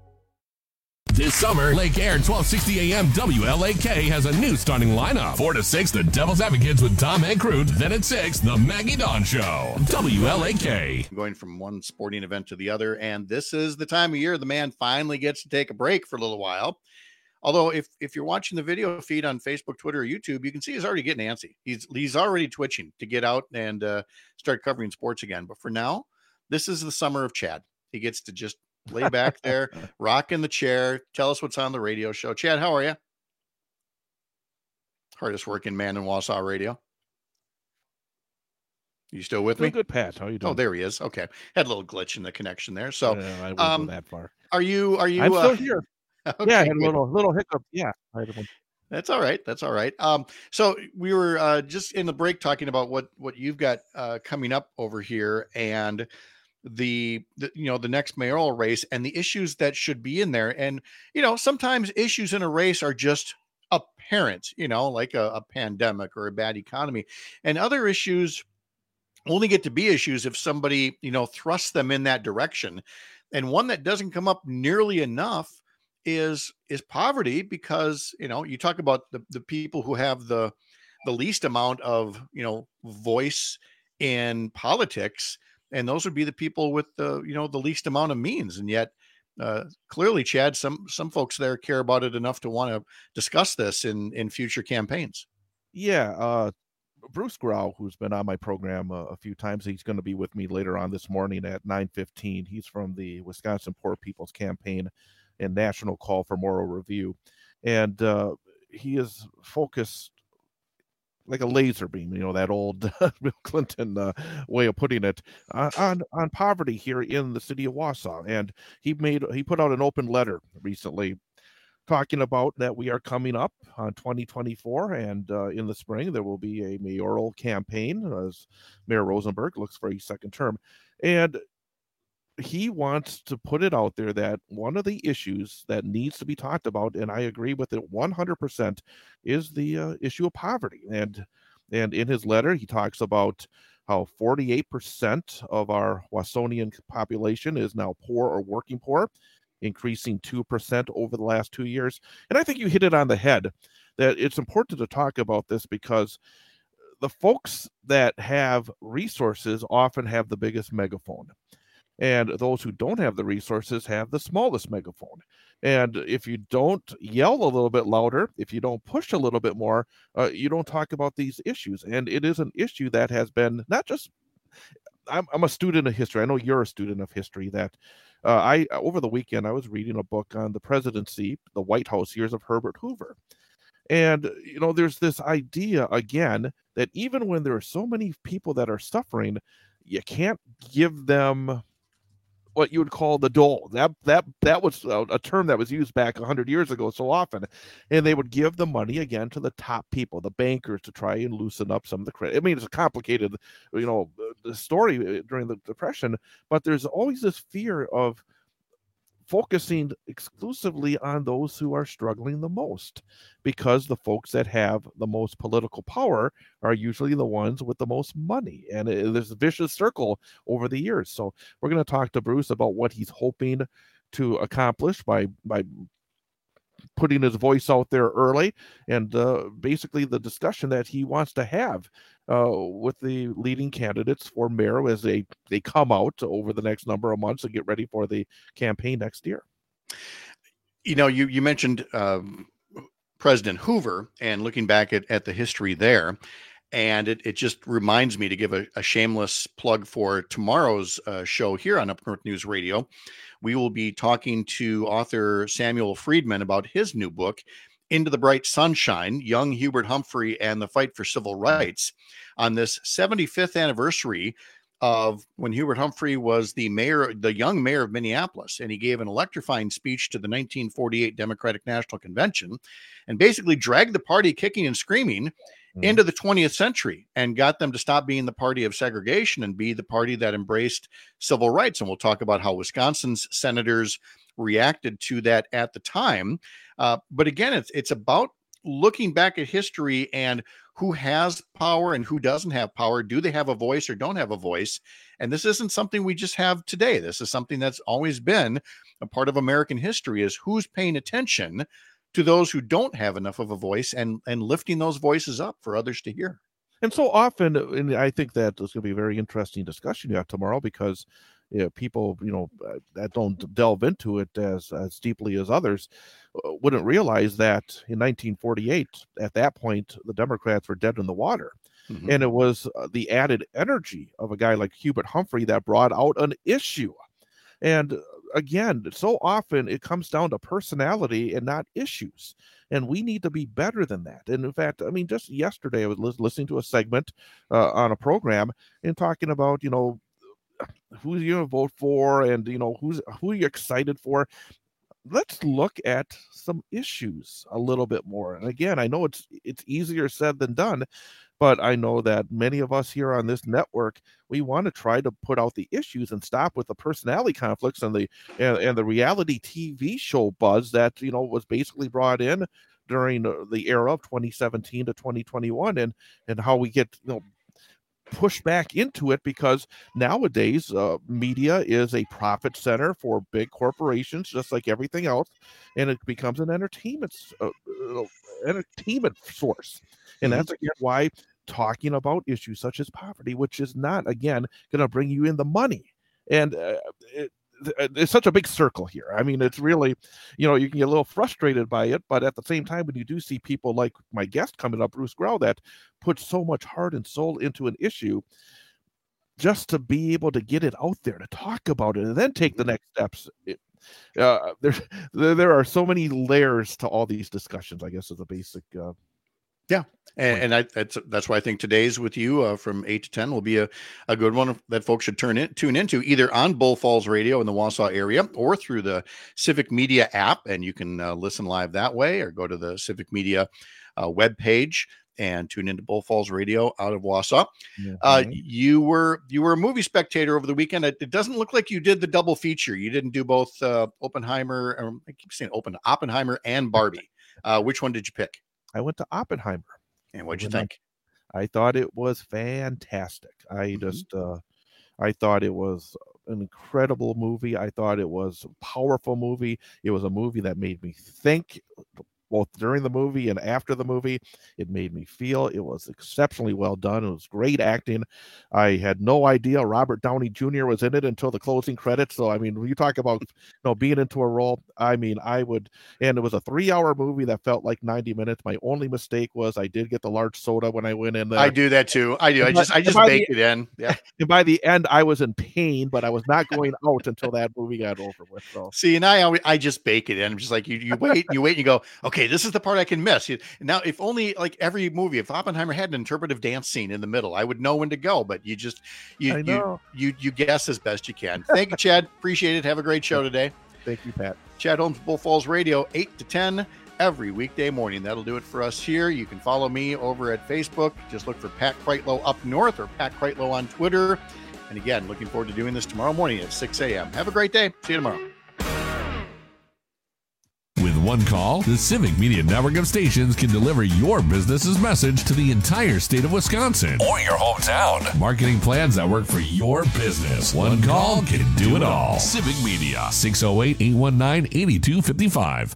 This summer, Lake Air twelve sixty A M W L A K has a new starting lineup. four to six, the Devil's Advocates with Tom and Crute. Then at six, the Maggie Dawn Show. W L A K. Going from one sporting event to the other, and this is the time of year the man finally gets to take a break for a little while. Although if if you're watching the video feed on Facebook, Twitter, or YouTube, you can see he's already getting antsy. He's he's already twitching to get out and uh, start covering sports again. But for now, this is the summer of Chad. He gets to just lay back there, rock in the chair, tell us what's on the radio show. Chad, how are you? Hardest working man in Wausau radio. You still with Doing me? good, Pat. How are you doing? Oh, there he is. Okay, had a little glitch in the connection there. So, Yeah, I wouldn't um, go that far. Are you? Are you? I'm uh, still here. okay, Yeah, I had a good. little little hiccup. Yeah, I had one. That's all right. That's all right. Um, so we were uh, just in the break talking about what what you've got uh, coming up over here, and the, the you know the next mayoral race and the issues that should be in there. And you know sometimes issues in a race are just apparent. You know, like a, a pandemic or a bad economy, and other issues only get to be issues if somebody you know thrusts them in that direction. And one that doesn't come up nearly enough is is poverty, because you know you talk about the, the people who have the the least amount of you know voice in politics, and those would be the people with the you know the least amount of means. And yet uh clearly, Chad, some some folks there care about it enough to want to discuss this in in future campaigns. Yeah, uh Bruce Grau, who's been on my program uh, a few times, he's going to be with me later on this morning at nine fifteen. He's from the Wisconsin Poor People's Campaign and National Call for Moral Review. And uh, he is focused like a laser beam, you know, that old Bill Clinton uh, way of putting it, uh, on, on poverty here in the city of Wausau. And he made he put out an open letter recently talking about that we are coming up on twenty twenty-four, and uh, in the spring there will be a mayoral campaign as Mayor Rosenberg looks for a second term. And he wants to put it out there that one of the issues that needs to be talked about, and I agree with it one hundred percent, is the uh, issue of poverty. And and in his letter, he talks about how forty-eight percent of our Wausonian population is now poor or working poor, increasing two percent over the last two years. And I think you hit it on the head, that it's important to talk about this because the folks that have resources often have the biggest megaphone. And those who don't have the resources have the smallest megaphone. And if you don't yell a little bit louder, if you don't push a little bit more, uh, you don't talk about these issues. And it is an issue that has been not just, I'm, I'm a student of history. I know you're a student of history. That uh, I, over the weekend, I was reading a book on the presidency, the White House years of Herbert Hoover. And, you know, there's this idea, again, that even when there are so many people that are suffering, you can't give them what you would call the dole. That that that was a, a term that was used back one hundred years ago so often. And they would give the money again to the top people, the bankers, to try and loosen up some of the credit. I mean, it's a complicated, you know, the story during the Depression, but there's always this fear of focusing exclusively on those who are struggling the most, because the folks that have the most political power are usually the ones with the most money. And it, there's a vicious circle over the years. So we're going to talk to Bruce about what he's hoping to accomplish by by putting his voice out there early, and uh, basically the discussion that he wants to have uh, with the leading candidates for mayor as they, they come out over the next number of months and get ready for the campaign next year. You know, you, you mentioned um, President Hoover, and looking back at, at the history there, and it, it just reminds me to give a, a shameless plug for tomorrow's uh, show here on Up North News Radio. We will be talking to author Samuel Friedman about his new book, Into the Bright Sunshine, Young Hubert Humphrey and the Fight for Civil Rights, on this seventy-fifth anniversary of when Hubert Humphrey was the mayor, the young mayor of Minneapolis. And he gave an electrifying speech to the nineteen forty-eight Democratic National Convention and basically dragged the party kicking and screaming into the twentieth century and got them to stop being the party of segregation and be the party that embraced civil rights. And we'll talk about how Wisconsin's senators reacted to that at the time. Uh, but again, it's it's about looking back at history and who has power and who doesn't have power. Do they have a voice or don't have a voice? And this isn't something we just have today. This is something that's always been a part of American history, is who's paying attention to those who don't have enough of a voice and, and lifting those voices up for others to hear. And so often, and I think that there's going to be a very interesting discussion you have tomorrow, because you know, people, you know, that don't delve into it as, as deeply as others uh, wouldn't realize that in nineteen forty-eight, at that point, the Democrats were dead in the water. Mm-hmm. And it was uh, the added energy of a guy like Hubert Humphrey that brought out an issue. And again, so often it comes down to personality and not issues. And we need to be better than that. And in fact, I mean, just yesterday I was listening to a segment uh, on a program and talking about, you know, who you're going to vote for and, you know, who's who you're excited for. Let's look at some issues a little bit more. And again, I know it's it's easier said than done, but I know that many of us here on this network, we want to try to put out the issues and stop with the personality conflicts and the and, and the reality T V show buzz that, you know, was basically brought in during the era of twenty seventeen to twenty twenty-one, and and how we get, you know, push back into it, because nowadays uh, media is a profit center for big corporations, just like everything else, and it becomes an entertainment uh, entertainment source. And mm-hmm. that's again why talking about issues such as poverty, which is not again going to bring you in the money, and uh, it, it's such a big circle here. I mean, it's really, you know, you can get a little frustrated by it, but at the same time, when you do see people like my guest coming up, Bruce Grau, that put so much heart and soul into an issue, just to be able to get it out there, to talk about it, and then take the next steps. It, uh, there, there are so many layers to all these discussions, I guess, is a basic uh, Yeah. And, and I, that's that's why I think today's with you uh, from eight to ten will be a, a good one that folks should turn in, tune into, either on Bull Falls Radio in the Wausau area or through the Civic Media app. And you can uh, listen live that way, or go to the Civic Media uh, webpage and tune into Bull Falls Radio out of Wausau. Mm-hmm. Uh, you were you were a movie spectator over the weekend. It, it doesn't look like you did the double feature. You didn't do both uh, Oppenheimer, or I keep saying Open Oppenheimer and Barbie. Uh, which one did you pick? I went to Oppenheimer. And what'd you think? I thought it was fantastic. I mm-hmm. just, uh, I thought it was an incredible movie. I thought it was a powerful movie. It was a movie that made me think, both during the movie and after the movie. It made me feel. It was exceptionally well done. It was great acting. I had no idea Robert Downey Junior was in it until the closing credits. So, I mean, when you talk about, you know, being into a role, I mean, I would, and it was a three hour movie that felt like ninety minutes. My only mistake was I did get the large soda when I went in there. I do that too. I do. I just, I just baked it in. Yeah. And by the end, I was in pain, but I was not going out until that movie got over with. So, see, and I, I just bake it in. I'm just like, you, you wait, you wait, and you go, okay, this is the part I can miss. Now, if only like every movie, if Oppenheimer had an interpretive dance scene in the middle, I would know when to go. But you just you you, you you guess as best you can. Thank you, Chad. Appreciate it. Have a great show today. Thank you, Pat. Chad Holmes, Bull Falls Radio, eight to ten every weekday morning. That'll do it for us here. You can follow me over at Facebook. Just look for Pat Kreitlow Up North, or Pat Kreitlow on Twitter. And again, looking forward to doing this tomorrow morning at six a.m. Have a great day. See you tomorrow. one call, the Civic Media Network of stations can deliver your business's message to the entire state of Wisconsin or your hometown. Marketing plans that work for your business. One call can do it all. Civic Media, six oh eight, eight one nine, eight two five five.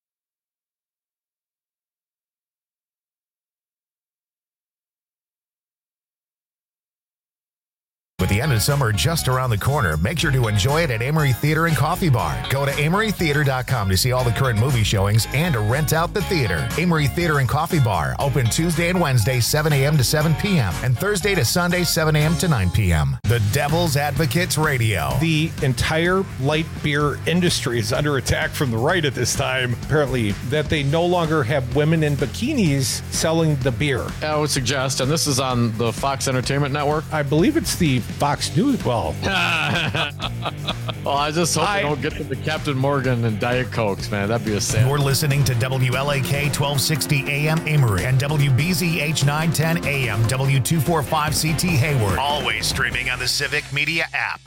With the end of summer just around the corner, make sure to enjoy it at Amory Theater and Coffee Bar. Go to amory theater dot com to see all the current movie showings and to rent out the theater. Amory Theater and Coffee Bar, open Tuesday and Wednesday, seven a.m. to seven p.m. and Thursday to Sunday, seven a.m. to nine p.m. The Devil's Advocates Radio. The entire light beer industry is under attack from the right at this time, apparently, that they no longer have women in bikinis selling the beer. I would suggest, and this is on the Fox Entertainment Network. I believe it's the Fox News. Well, well, I just hope I, they don't get to the Captain Morgan and Diet Cokes, man. That'd be a sad. You're listening to W L A K twelve sixty A M Amory and W B Z H nine ten A M W two forty-five C T Hayward. Always streaming on the Civic Media app.